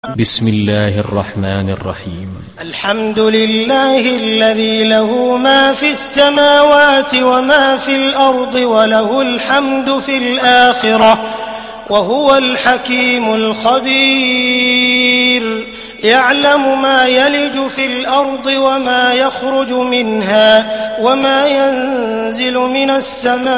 بسم الله الرحمن الرحيم. الحمد لله الذي له ما في السماوات وما في الأرض وله الحمد في الآخرة وهو الحكيم الخبير. يعلم ما يلج في الأرض وما يخرج منها وما ينزل من السماء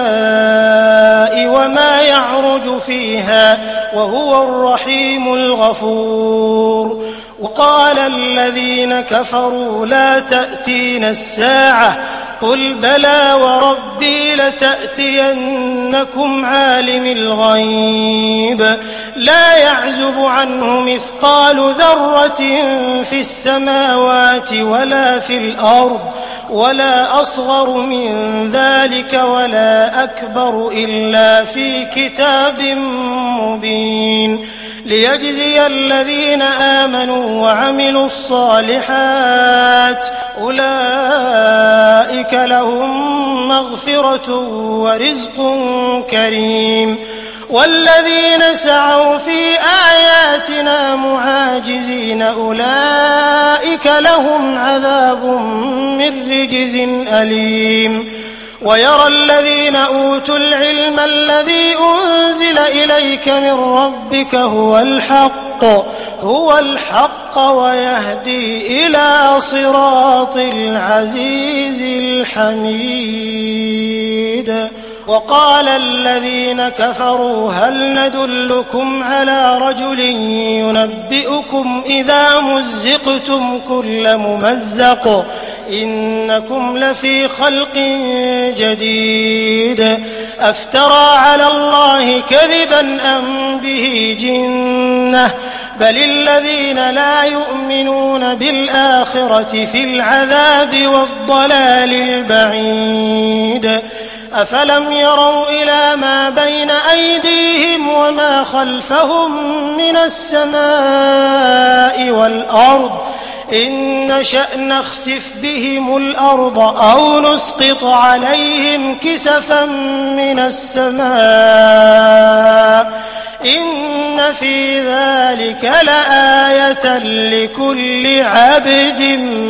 وما يعرج فيها وهو الرحيم الغفور. وقال الذين كفروا لا تأتينا الساعة قل بلى وربي لتأتينكم عالم الغيب لا يعزب عنه مثقال ذرة في السماوات ولا في الأرض ولا أصغر من ذلك ولا أكبر إلا في كتاب مبين ليجزي الذين آمنوا وعملوا الصالحات أولئك لهم مغفرة ورزق كريم. والذين سعوا في آياتنا معاجزين أولئك لهم عذاب من رجز أليم. ويرى الذين أوتوا العلم الذي أنزل إليك من ربك هو الحق ويهدي إلى صراط العزيز الحميد. وقال الذين كفروا هل ندلكم على رجل ينبئكم إذا مزقتم كل ممزق إنكم لفي خلق جديد أفترى على الله كذبا أم به جنة بل الذين لا يؤمنون بالآخرة في العذاب والضلال البعيد. أفلم يروا إلى ما بين أيديهم وما خلفهم من السماء والأرض إن نشأ نخسف بهم الأرض أو نسقط عليهم كسفا من السماء إن في ذلك لآية لكل عبد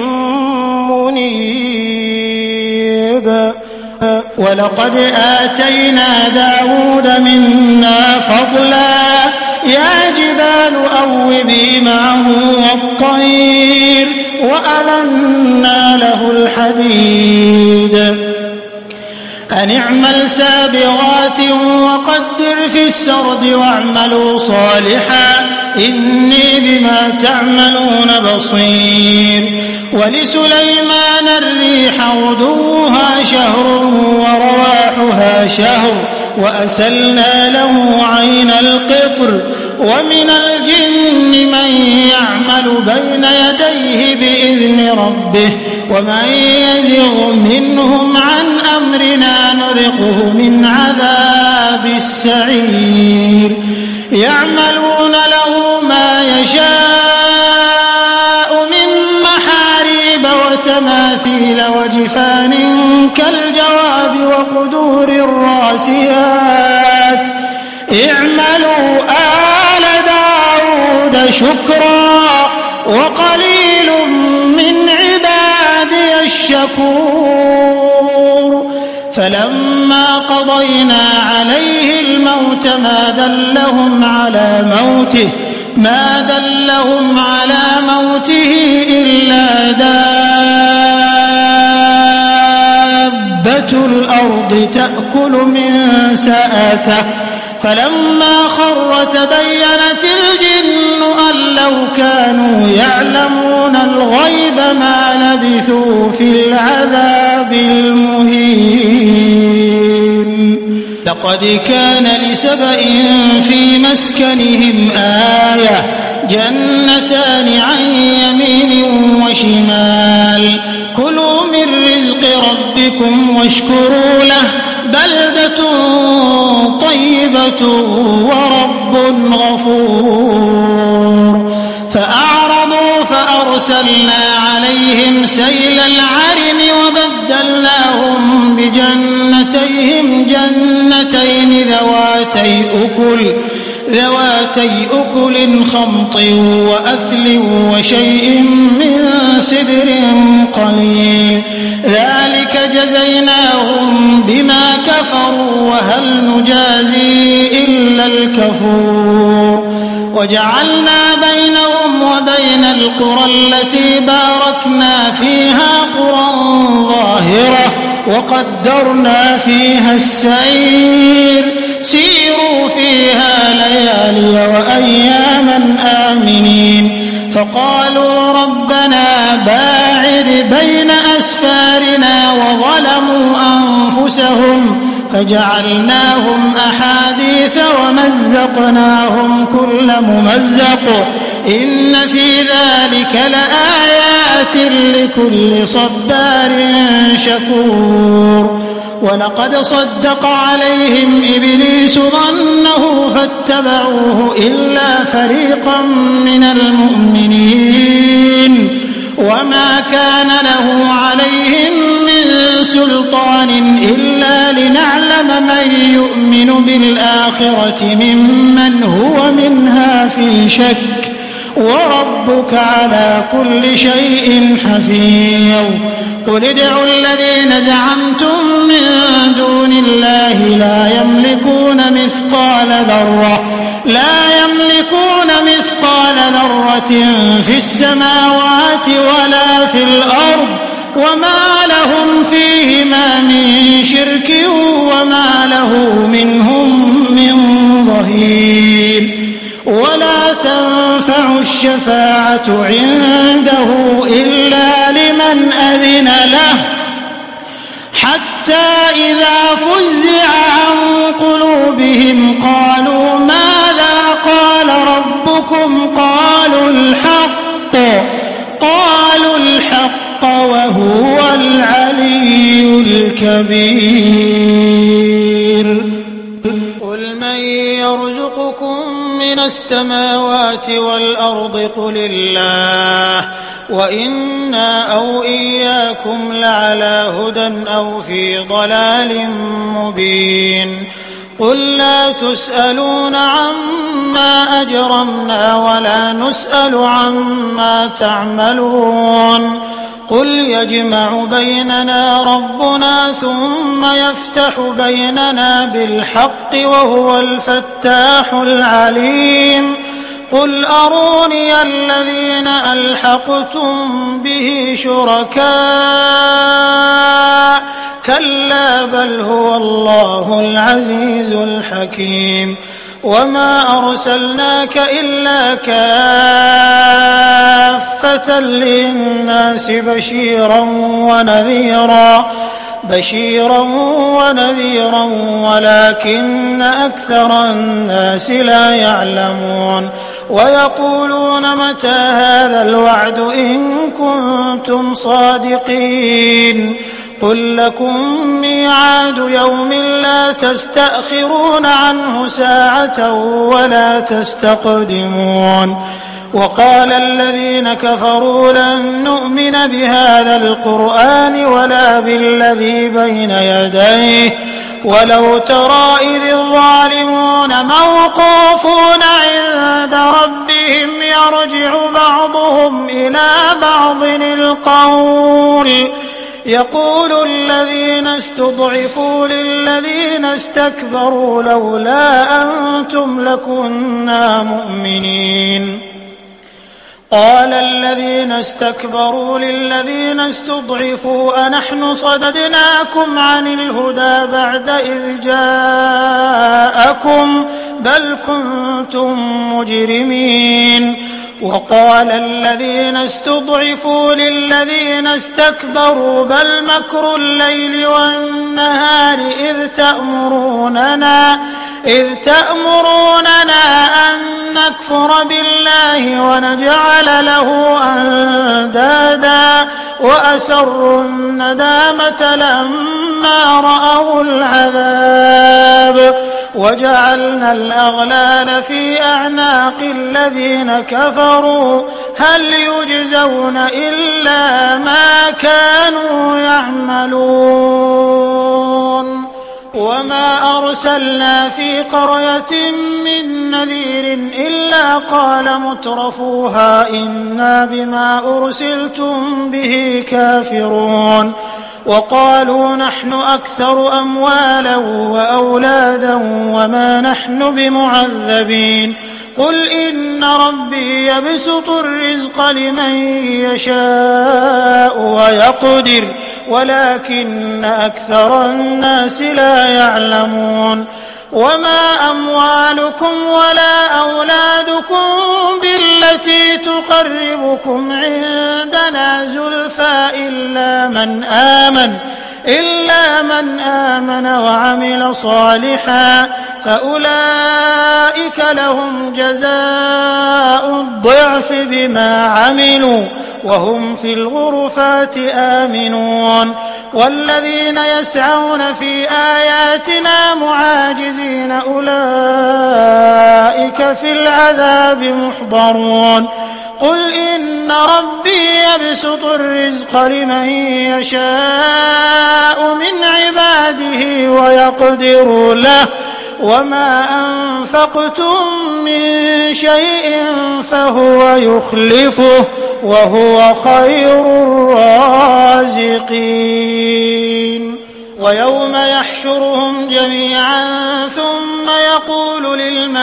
منيب. ولقد آتينا داود منا فضلا يا جبال أوبي معه والطير وألنا له الحديد أن اعمل سابغات وقدر في السرد واعملوا صالحا إني بما تعملون بصير. ولسليمان الريح غدوها شهر ورواحها شهر وأسلنا له عين القطر ومن الجن من يعمل بين يديه بإذن ربه ومن يزغ منهم عن أمرنا نذقه من عذاب السعير. يعملون له ما يشاء من محاريب وتماثيل وجفان كالجواب وقدور الراسيات اعملوا آل داود شكرا وقليل من عبادي الشكور. فلما قضينا عليه الموت ما دلهم على موته إلا دابة الأرض تأكل من سأته فلما خر تبينت الجن أن لو كانوا يعلمون الغيب ما لبثوا في العذاب المهين. لقد كان لسبإ في مسكنهم آية جنتان عن يمين وشمال كلوا من رزق ربكم واشكروا له بلدة طيبة ورب غفور. فأعرضوا فأرسلنا عليهم سيل العرم وبدلناهم بجنتين ذواتي ذواتي أكل خمط وأثل وشيء من سدر قليل ذلك جزيناهم بما كفروا وهل نجازي إلا الكفور وجعلنا بينهم وبين القرى التي باركنا فيها قرى ظاهرة وقدرنا فيها السير سيروا فيها ليالي وأياما آمنين فقالوا ربنا باعد بين أسفارنا وظلموا أنفسهم فجعلناهم أحاديث ومزقناهم كل ممزق إن في ذلك لآيات لكل صبار شكور ولقد صدق عليهم إبليس ظنه فاتبعوه إلا فريقا من المؤمنين وما كان له عليهم من سلطان إلا لنعلم من يؤمن بالآخرة ممن هو منها في شك وربك على كل شيء حفيظ قل ادعوا الذين زعمتم من دون الله لا يملكون مثقال ذرة في السماوات ولا في الأرض وما لهم فيهما من شرك وما له منهم من ظهير ولا تنفع الشفاعة عنده إلا لمن أذن له حتى إذا فزع عن قلوبهم قالوا ماذا قال ربكم قالوا الحق وهو العلي الكبير قل من يرزقكم من السماوات والأرض قل الله وإنا أو إياكم لعلى هدى أو في ضلال مبين قل لا تسألون عما أجرمنا ولا نسأل عما تعملون قل يجمع بيننا ربنا ثم يفتح بيننا بالحق وهو الفتاح العليم قل أروني الذين ألحقتم به شركاء كلا بل هو الله العزيز الحكيم وما أرسلناك إلا كافة للناس بشيرا ونذيرا ولكن أكثر الناس لا يعلمون ويقولون متى هذا الوعد إن كنتم صادقين قل لكم ميعاد يوم لا تستأخرون عنه ساعة ولا تستقدمون وقال الذين كفروا لن نؤمن بهذا القرآن ولا بالذي بين يديه ولو ترى إذ الظالمون موقوفون عند ربهم يرجع بعضهم إلى بعض القول يقول الذين استضعفوا للذين استكبروا لولا أنتم لكنا مؤمنين قال الذين استكبروا للذين استضعفوا أنحن صددناكم عن الهدى بعد إذ جاءكم بل كنتم مجرمين وقال الذين استضعفوا للذين استكبروا بل مكر الليل والنهار إذ تأمروننا أن نكفر بالله ونجعل له أندادا وأسروا الندامة لما رأوا العذاب وجعلنا الأغلال في أعناق الذين كفروا هل يجزون إلا ما كانوا يعملون وما أرسلنا في قرية من نذير إلا قال مترفوها إنا بما أرسلتم به كافرون وقالوا نحن أكثر أموالا وأولادا وما نحن بمعذبين قل إن ربي يبسط الرزق لمن يشاء ويقدر ولكن أكثر الناس لا يعلمون وما أموالكم ولا أولادكم بالتي تقربكم عندنا زلفى إلا من آمن وعمل صالحا فأولئك لهم جزاء الضعف بما عملوا وهم في الغرفات آمنون والذين يسعون في آياتنا معاجزين أولئك في العذاب محضرون قل إن ربي يبسط الرزق لمن يشاء من عباده ويقدر له وما أنفقتم من شيء فهو يخلفه وهو خير الرازقين ويوم يحشرهم جميعا ثم يقول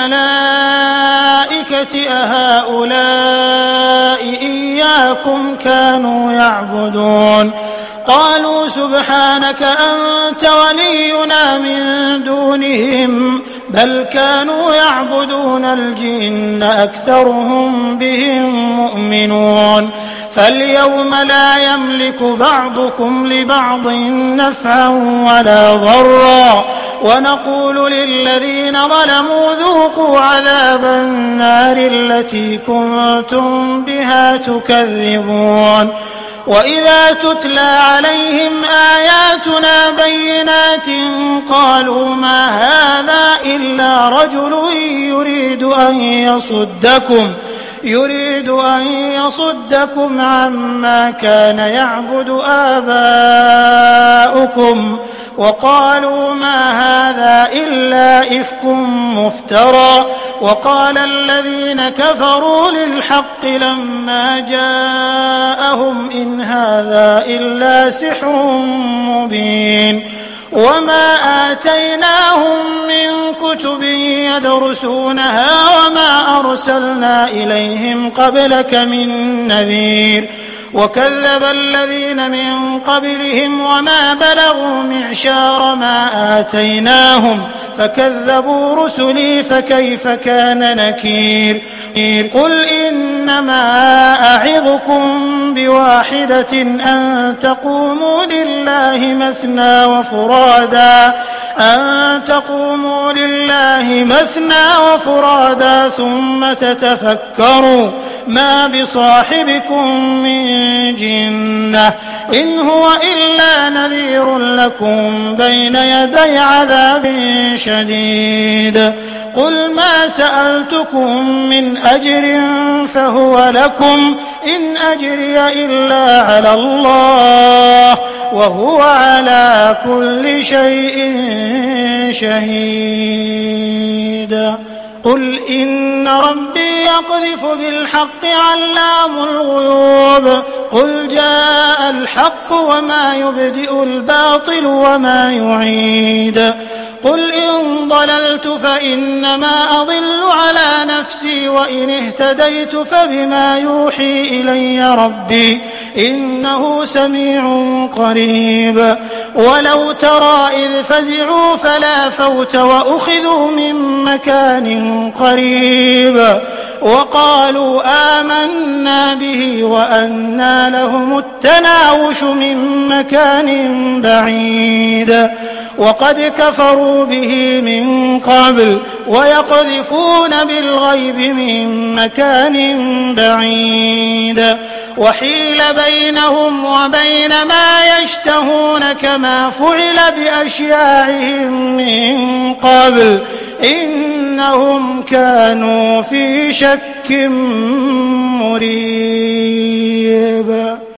للملائكة أهؤلاء إياكم كانوا يعبدون قالوا سبحانك أنت ولينا من دونهم بل كانوا يعبدون الجن أكثرهم بهم مؤمنون فاليوم لا يملك بعضكم لبعض نفعا ولا ضرا ونقول للذين ظلموا ذوقوا عذاب النار التي كنتم بها تكذبون وإذا تتلى عليهم آياتنا بينات قالوا ما هذا إلا رجل يريد أن يصدكم عما كان يعبد آباؤكم وقالوا ما هذا إلا إفك مفترى وقال الذين كفروا للحق لما جاءهم إن هذا إلا سحر مبين وما آتيناهم من كتب يدرسونها وما أرسلنا إليهم قبلك من نذير وكذب الذين من قبلهم وما بلغوا معشار ما آتيناهم فكذبوا رسلي فكيف كان نكير قل إنما أعظكم بواحدة أن تقوموا لله مثنى وفرادا ثم تتفكروا ما بصاحبكم من جنة إن هو إلا نذير لكم بين يدي عذاب شديد قل ما سألتكم من أجر فهو لكم إن أجري إلا على الله وهو على كل شيء شهيد قل إن ربي يقذف بالحق علام الغيوب قل جاء الحق وما يبدئ الباطل وما يعيد قل إن ضللت فإنما أضل على نفسي وإن اهتديت فبما يوحي إلي ربي إنه سميع قريب ولو ترى إذ فزعوا فلا فوت وأخذوا من مكان قريب وقالوا آمنا به وأنى لهم التناوش من مكان بعيد وقد كفروا به من قبل ويقذفون بالغيب من مكان بعيد وحيل بينهم وبين ما يشتهون كما فعل بأشياعهم من قبل إنهم كانوا في شك مريب